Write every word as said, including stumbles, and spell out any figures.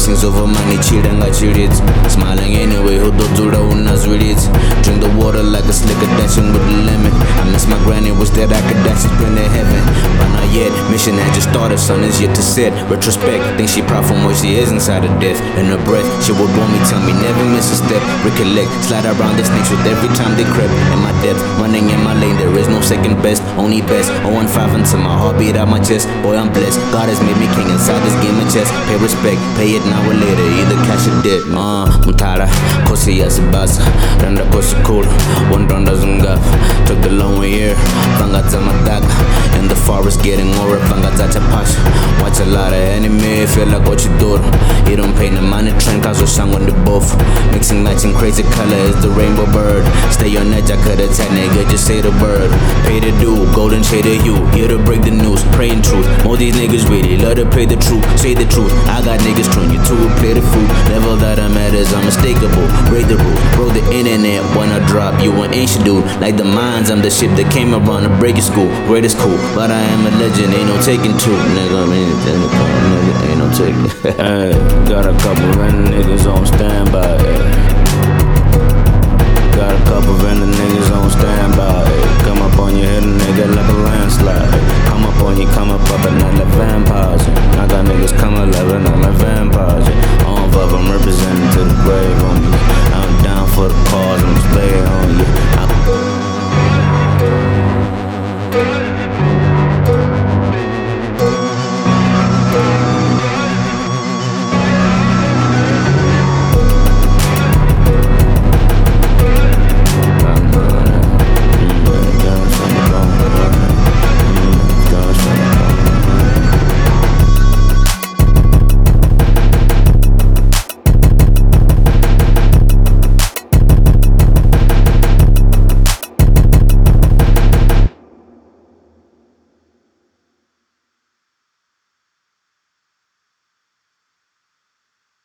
blessings over money, cheating like cheated. Smiling anyway, who do do the unas with it. Drink the water like a slicker dancing with the lemon. I miss my granny, wish that I could dash it in heaven. But not yet, mission had just started, sun is yet to set. Retrospect, think she proud from where she is inside of death. In her breath, she would want me, tell me never miss a step. Recollect, slide around the snakes with every time they crept. In my depth, running in my lane, there is no second best, only best. oh one five until my heart beat out my chest. Boy, I'm blessed, God has made me king inside this game of chess. Pay respect, pay it now or later, either cash or debt. Uh, mutara, kosi yasibasa, randa kosi cool, one round doesn't go. Took the long way here, bangata madaka. In the forest getting over, bangata pasha. Watch a lot of anime, feel like what you do. You don't pay the money, train cause we're sung on the both. Mixing, matching, crazy color is the rainbow bird. Stay on edge, I could attack, nigga, just say the word. Pay the due, golden shade of you, here to break the news, praying truth. More these niggas really love to pay the truth, say the truth. I got niggas trying you to play the fool. Level that I matters, unmistakable. Break the rule, bro, the internet wanna drop you an ancient dude. Like the mines, I'm the ship that came around to break your school. Greatest cool, but I am a legend, ain't no taking two. Nigga, I mean, nigga, ain't no taking. Hey, got a couple random niggas on standby. Hey. Got a couple random niggas on standby. Hey. Come up on your head, nigga.